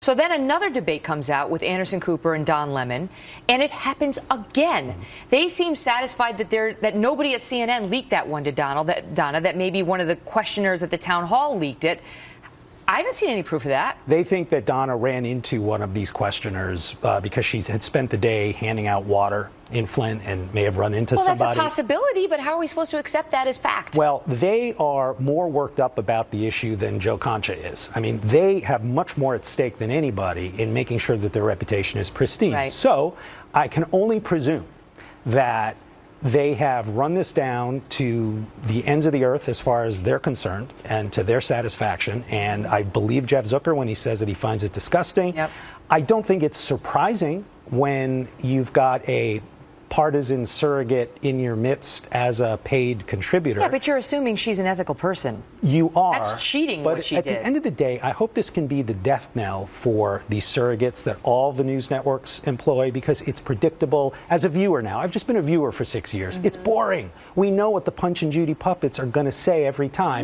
So then another debate comes out with Anderson Cooper and Don Lemon, and it happens again. They seem satisfied that nobody at CNN leaked that one to Donna, that maybe one of the questioners at the town hall leaked it. I haven't seen any proof of that. They think that Donna ran into one of these questioners because she had spent the day handing out water in Flint and may have run into somebody. Well, that's a possibility, but how are we supposed to accept that as fact? Well, they are more worked up about the issue than Joe Concha is. I mean, they have much more at stake than anybody in making sure that their reputation is pristine. Right. So I can only presume that they have run this down to the ends of the earth as far as they're concerned and to their satisfaction. And I believe Jeff Zucker when he says that he finds it disgusting. Yep. I don't think it's surprising when you've got a partisan surrogate in your midst as a paid contributor. Yeah, but you're assuming she's an ethical person. You are. That's cheating, but what she at did. the end of the day, I hope this can be the death knell for these surrogates that all the news networks employ, because it's predictable. As a viewer now, I've just been a viewer for 6 years. It's boring. We know what the Punch and Judy puppets are going to say every time.